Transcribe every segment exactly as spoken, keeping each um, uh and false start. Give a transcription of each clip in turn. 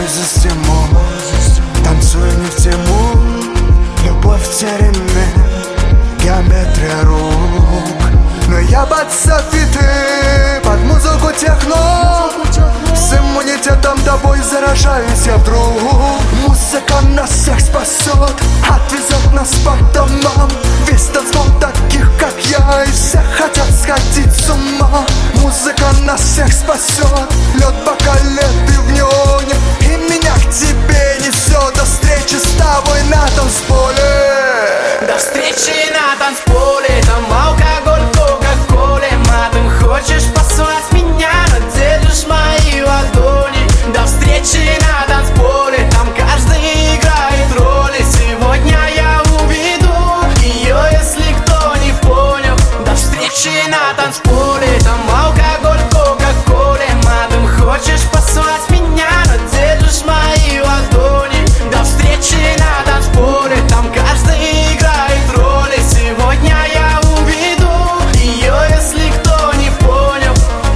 мой за стимул, танцую не в тему. Любовь в тереме, геометрия рук. Но я под софиты, под музыку техно. С иммунитетом тобой заражаюсь я вдруг. Музыка нас всех спасет, отвезет нас по домам. Весь танцпол таких, как я, и все хотят сходить с ума. Музыка нас всех спасет, лед пока лет и в неоне. И меня к тебе несет, до встречи с тобой на танцполе. До встречи на танцполе, там алкоголь, кока-коле. Матом хочешь послать меня, но держишь мои ладони. До встречи на танцполе, там каждый играет роли. Сегодня я уведу ее, если кто не понял. До встречи на танцполе, там алкоголь, кока-коле. Матом хочешь послать меня, но держишь мои ладони. До встречи на танцполе, там каждый играет роли. Сегодня я уведу ее, если кто не понял.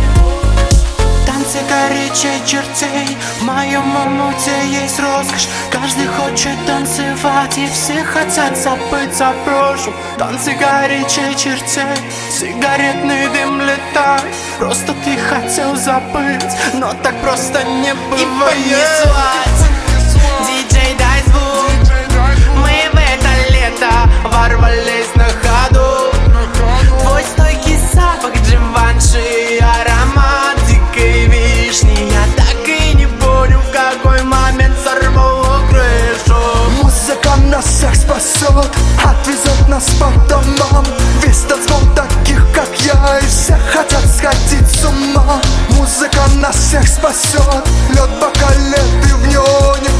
Танцы горячей чертей, в моем омуте есть роскошь. Каждый хочет танцевать, и все хотят забыть о прошлом. Танцы горячей чертей, сигаретный дым летает. Просто ты хотел забыть, но так просто не бывает. И понеслась, диджей, дай звук. Мы в это лето ворвались на ходу. Твой стойкий запах Givenchy, аромат дикой вишни. Я так и не понял, в какой момент сорвало крышу. Музыка нас всех спасет, отвезет нас по домам. Весь танцпол таких, как я, и все хотят сходить с ума. Музыка нас всех спасет, лед пока лет и в неоне.